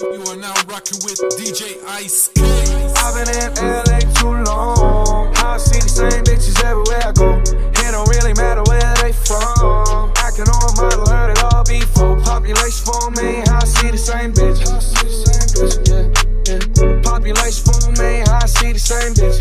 You are now rocking with DJ Ice K. I've been in LA too long. I see the same bitches everywhere I go. It don't really matter where they from. Acting on a model, heard it all before. Population 4 million, I see the same bitch. Yeah, yeah. Population 4 million, I see the same bitch.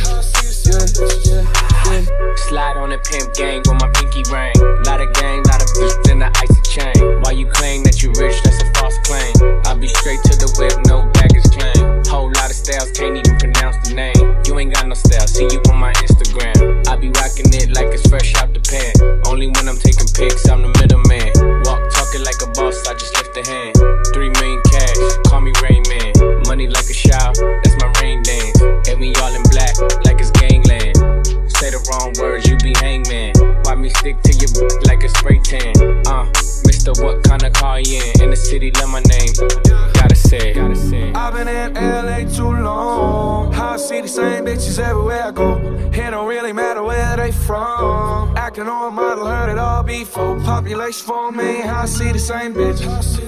Yeah, yeah, yeah. Slide on the pimp gang with my pinky ring. Lot of gang, lot of bitches in the icy chain. Why you claim that you rich, that's a false claim. I be straight to the whip, no baggage claim. Whole lot of styles, can't even pronounce the name. You ain't got no style, see you on my Instagram. I be rocking it like it's fresh out the pan. Only when I'm taking pics, I'm the middleman. Walk talking like a boss, I just lift a hand. 3 million cash, call me Rain Man. Money like a shower, that's my rain dance. And we all in black, like it's gangland. Say the wrong words, you be hangman. Why me stick to your like a spray tan? Mister, what kind of car you in? In the city, love my name. Gotta say, gotta say. I've been in LA too long. I see the same bitches everywhere I go. It don't really matter where they from. Acting on a model, heard it all before. Population 4 million, I see the same bitch.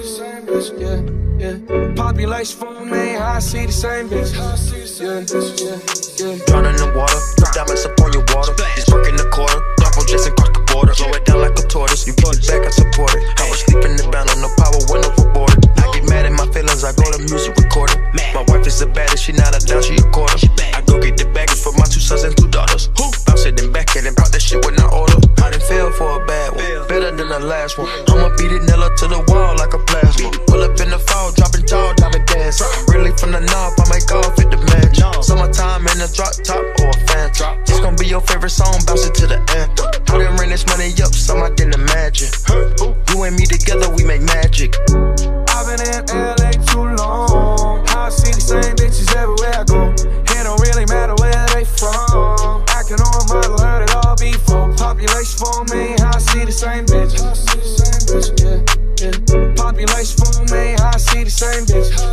Yeah, yeah. Population 4 million, I see the same bitch. Yeah, yeah, yeah. Drown in the water, put diamonds up on your water. He's working the quarter, dark on Jason cross the border. Slow it down like a tortoise, you pull it back, I support it. I was sleeping in the band on the power when overboarded. I get mad in my feelings, I go to music recording. My wife is the baddest, she not a down, she a quarter. I go get the baggage for my 2 sons and 2 daughters. Bounce it and back it and brought that shit when I order. I done fell for a bad one, better than the last one. I'ma beat it Nella to the wall like a plasma. Pull up in the fall, dropping jaw, diamond dance. Really from the knob, I make off at the match. Summertime in a drop top or a phantom. It's gonna be your favorite song, bounce it to the anthem. I done ran this money up, some I didn't imagine. You and me together, we make magic. I've been in LA too long. I see the same bitches everywhere I go. It don't really matter where they from. Acting on a model, heard it all before. Population 4 million, I see the same bitch. Yeah, yeah. Population 4 million, I see the same bitch.